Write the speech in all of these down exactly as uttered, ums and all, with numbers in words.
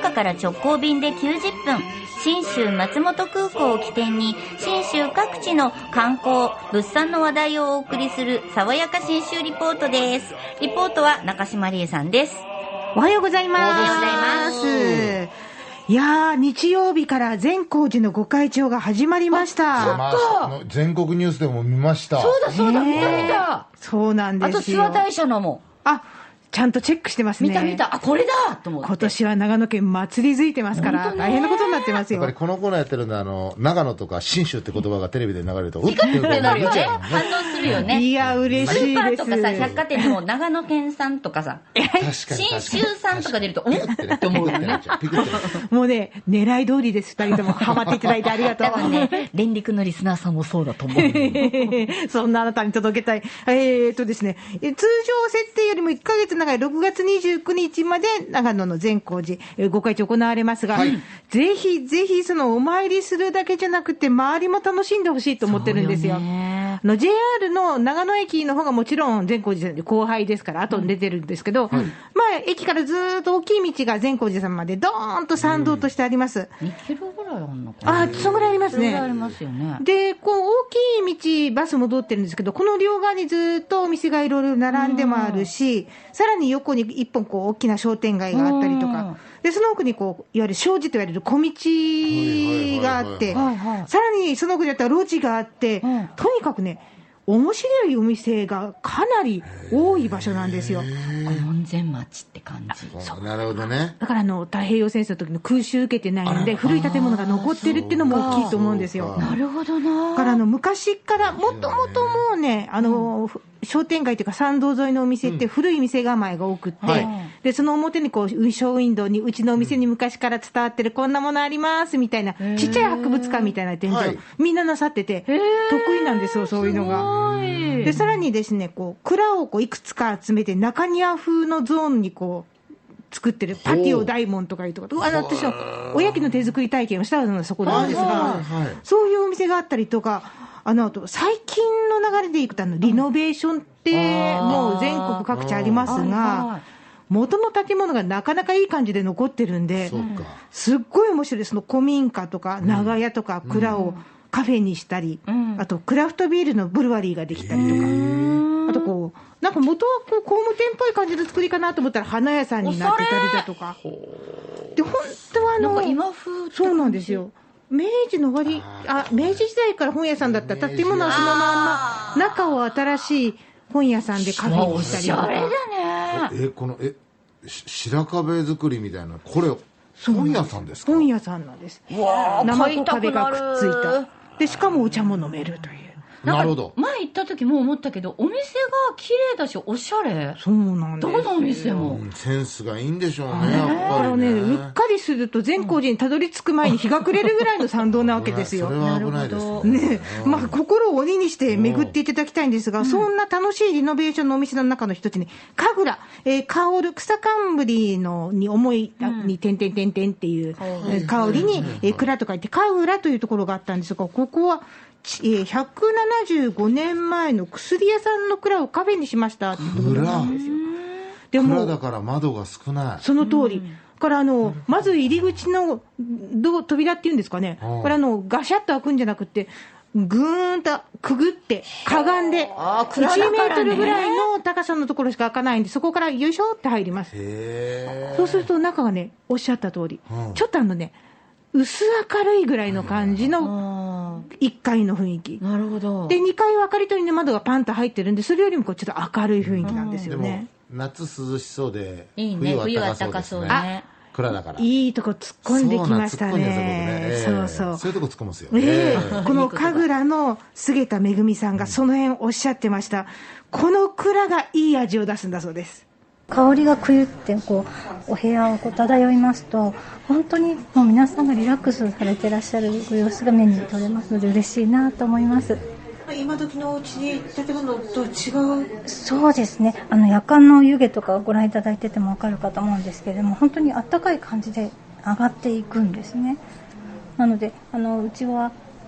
岡から直行便できゅうじゅっぷん、信州松本空港を起点に信州各地の観光物産の話題をお送りする爽やか信州リポートです。リポートは中島理恵さんです。 おはようございます。 おはようございます。 いやー、日曜日から善光寺の御開帳が始まりました。 まあ、全国ニュースでも見ました。 そうだそうだ、見た見た。 そうなんですよ。 あと諏訪大社のも。 あ、ちゃんとチェックしてますね。 見た見た。あ、これだと思って。 今年は長野県祭りづいてますから大変なことになってますよ。 やっぱりこのコーナーやってるんで、あの長野とか信州って言葉がテレビで流れるとうってなるよね。反応するよね。 いや嬉しいです。 スーパーとかさ、百貨店でも長野県産とかさ、信州産とか出るとうんって思うよね。 もうね、狙い通りです。二人ともハマっていただいてありがとう。 多分ね、連陸のリスナーさんもそうだと思う。 そんなあなたに届けたい。えーっとですね、通常設定よりもいっかげつ長いろくがつにじゅうくにちまで長野の善光寺御開帳行われますが、はい、ぜひぜひそのお参りするだけじゃなくて周りも楽しんでほしいと思ってるんですよ。あの ジェイアール の長野駅の方がもちろん善光寺さんで後輩ですから後に出てるんですけど、うんはい、まあ駅からずっと大きい道が善光寺さんまでドーンと参道としてあります。 うん、にキロぐらいあるのかな。 あ、そのぐらいありますね。 そのぐらいありますよね。 で、こう大きい道バス戻ってるんですけど、この両側にずっとお店がいろいろ並んでもあるし、さらに横に一本こう大きな商店街があったりとか、でその奥にこういわゆる障子と言われる小道があって、さらにその奥にあったら路地があって、うん、とにかくね、面白いお店がかなり多い場所なんですよ。 門前町って感じ。 そう、なるほどね。 だからあの太平洋戦争の時の空襲受けてないので古い建物が残ってるっていうのも大きいと思うんですよ。 なるほどな。 だからあの昔からもともともうね、あの、うん、商店街というか参道沿いのお店って古い店構えが多くって、うんはい、でその表にこうショーウィンドウにうちのお店に昔から伝わってるこんなものありますみたいな、うん、ちっちゃい博物館みたいな展示をみんななさってて得意なんですよ、そういうのが。でさらにですね、こう蔵をこういくつか集めて中庭風のゾーンにこう作ってるパティオ大門とかいうところ、あの私のおやきの手作り体験をしたのがそこなんですが、はいはい、そういうお店があったりとか、あの最近の流れでいくとあのリノベーションってもう全国各地ありますが、元の建物がなかなかいい感じで残ってるんで、すっごい面白いです。その古民家とか長屋とか蔵をカフェにしたり、うん、あとクラフトビールのブルワリーができたりとか、あとこうなんか元はこう工務店っぽい感じの作りかなと思ったら花屋さんになってたりだとかで、本当はあのなんか今風そうなんですよ。明治の終わり、あ、明治時代から本屋さんだった建物はそのまんま中を新しい本屋さんでカフェにしたりとか。 おしゃれだね。 え、このえ白壁作りみたいな、これ本屋さんですか？ 本屋さんなんです。生小壁がくっついた。でしかもお茶も飲めるという。 なるほど。 前行った時も思ったけど、お店が綺麗だしおしゃれ。 そうなんです。 どのお店も、 うん、センスがいいんでしょうね、やっぱりね。 うっかりすると善光寺にたどり着く前に日が暮れるぐらいの参道なわけですよ。 それは危ないですね。ね、まあ心を鬼にして巡っていただきたいんですが、うん、そんな楽しいリノベーションのお店の中の一つに神楽、えー、香る草冠のに思いに点々点々っていう、うん、香りに、えー、蔵と書いて神楽というところがあったんですが、ここはひゃくななじゅうごねんまえの薬屋さんの蔵をカフェにしましたってところなんですよ。 でも蔵だから窓が少ない。 その通り。からあのまず入り口のド扉っていうんですかね。これあのガシャッと開くんじゃなくてぐーんとくぐってかがんでいちメートルぐらいの高さのところしか開かないんで、そこからよいしょって入ります。へー。そうすると中がね、おっしゃった通り、うん、ちょっとあのね薄明るいぐらいの感じのいっかいの雰囲気。 なるほど。 でにかいは明かり取りの窓がパンと入ってるんで、それよりもこうちょっと明るい雰囲気なんですよね。 でも夏涼しそうで、 いいね、冬は暖かそうね。 蔵だからいいとこ突っ込んできましたね。 そうそうそう。 そういうとこ突っ込むんですよ。 えー、この神楽の菅田めぐみさんがその辺おっしゃってました。この蔵がいい味を出すんだそうです。 香りがくゆってこうお部屋をこう漂いますと、本当にもう皆さんがリラックスされていらっしゃるご様子が目に取れますので嬉しいなと思います。 今時のお家建物と違う。 そうですね、あの夜間の湯気とかご覧いただいてても分かるかと思うんですけれども、本当にあったかい感じで上がっていくんですね。なのであのうちは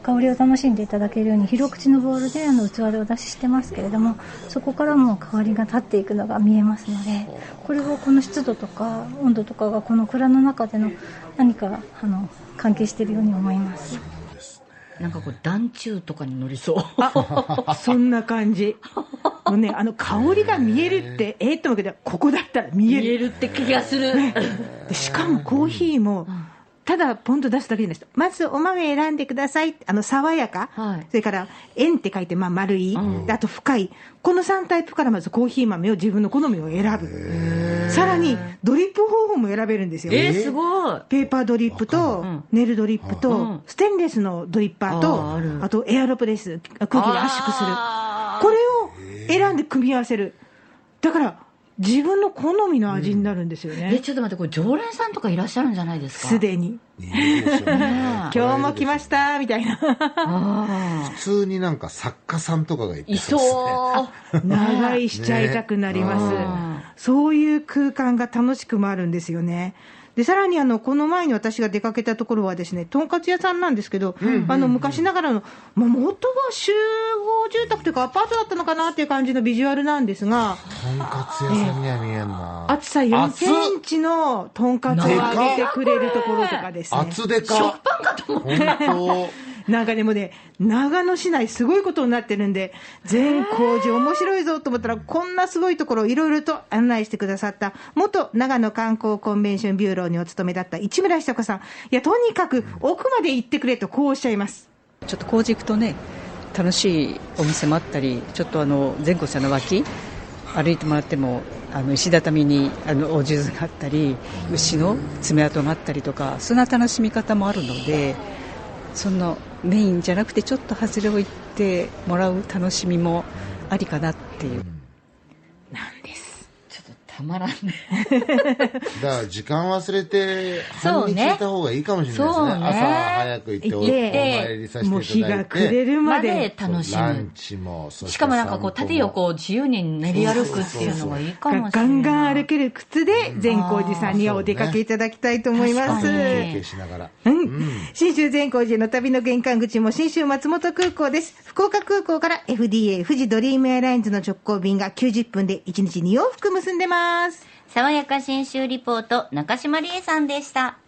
香りを楽しんでいただけるように広口のボウルであの器でお出ししてますけれども、そこからも香りが立っていくのが見えますので、これをこの湿度とか温度とかがこの蔵の中での何かあの関係しているように思います。 なんかこう団中とかに乗りそう。 あ、そんな感じ。もうね、あの香りが見えるってえー、って思うけど、ここだったら見える。 見えるって気がする。 ね、でしかもコーヒーも、ただポンと出すだけじゃないです。まずお豆選んでください。あの爽やか、はい、それから円って書いてまあ丸い、うん、あと深い、このさんタイプからまずコーヒー豆を自分の好みを選ぶ。さらにドリップ方法も選べるんですよ。 えー、すごい。 ペーパードリップとネルドリップとステンレスのドリッパーと、あ, あとエアロプレス、空気で圧縮する、これを選んで組み合わせる。だから自分の好みの味になるんですよね。 うん、えちょっと待って、これ常連さんとかいらっしゃるんじゃないですか。 すでに。いいでしょうね。今日も来ましたみたいな。 普通になんか作家さんとかがいてそうですね。 長居しちゃいたくなります、ね。そういう空間が楽しくもあるんですよね。でさらにあのこの前に私が出かけたところはですね、とんかつ屋さんなんですけど、うんうんうん、あの昔ながらの、まあ、元は集合住宅というかアパートだったのかなっていう感じのビジュアルなんですが、 とんかつ屋さんには見えんな、 えー、厚さよんセンチのとんかつを揚げてくれるところとかですね。 厚でか。 食パンかと思って。 なんかでもね、長野市内すごいことになってるんで、善光寺面白いぞと思ったら、こんなすごいところをいろいろと案内してくださった元長野観光コンベンションビューローにお勤めだった市村久子さん、いやとにかく奥まで行ってくれとこうおっしゃいます。 ちょっと工事行くとね、楽しいお店もあったり、ちょっとあの善光さんの脇歩いてもらっても、あの石畳にあのお数珠があったり、牛の爪痕があったりとか、そんな楽しみ方もあるので、そのメインじゃなくてちょっと外れを行ってもらう楽しみもありかなっていう、うん、 なんです。 ちょっとたまらんね。 だから時間忘れて半日いた方がいいかもしれないですね。ね、朝早く行ってお参りさせていただいて、 もう日が暮れるまで楽しむ。 ランチも、そしてしかもなんかこう縦横を自由に練り歩くっていうのがいいかもしれない。 ガンガン歩ける靴で善光寺さんにはお出かけいただきたいと思います。 休憩しながら。 うん。信州善光寺の旅の玄関口も信州松本空港です。福岡空港から エフディーエー 富士ドリームエアラインズの直行便がきゅうじゅっぷんでいちにちに往復結んでます。 爽やか信州リポート、中島理恵さんでした。